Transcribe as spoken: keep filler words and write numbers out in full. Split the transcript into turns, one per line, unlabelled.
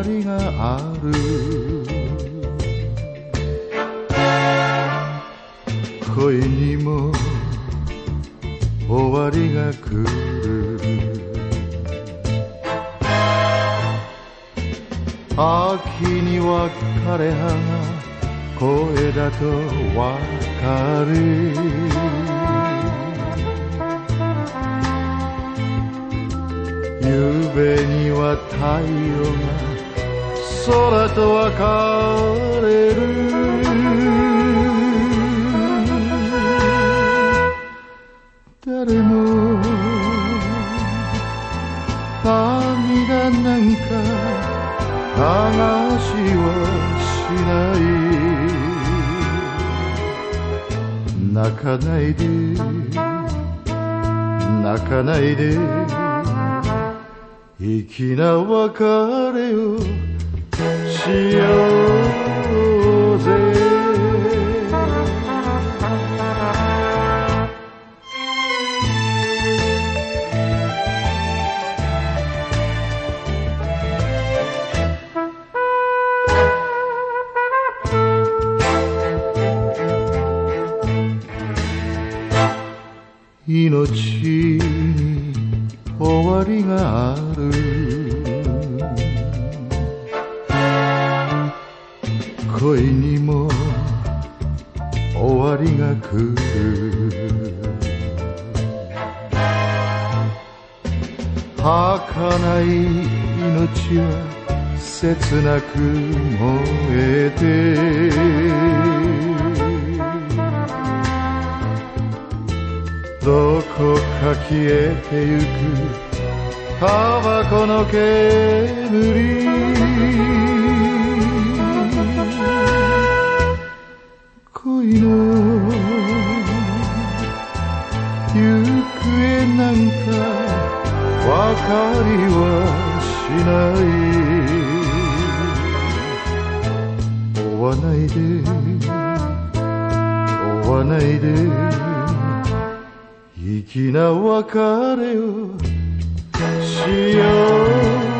りがある。恋にも終わりが来る。秋に別れ葉が声だとわかる。夕べには太陽が空と別れる。誰も涙なんか流しはしない。泣かないで泣かないで粋な別れをしようぜ。命に終わりがある。恋にも終わりが来る。儚い命は切なく燃えて、どこか消えてゆくタバコの煙。恋の行方なんかわかりはしない。追わないで追わないで粋な別れをしよう。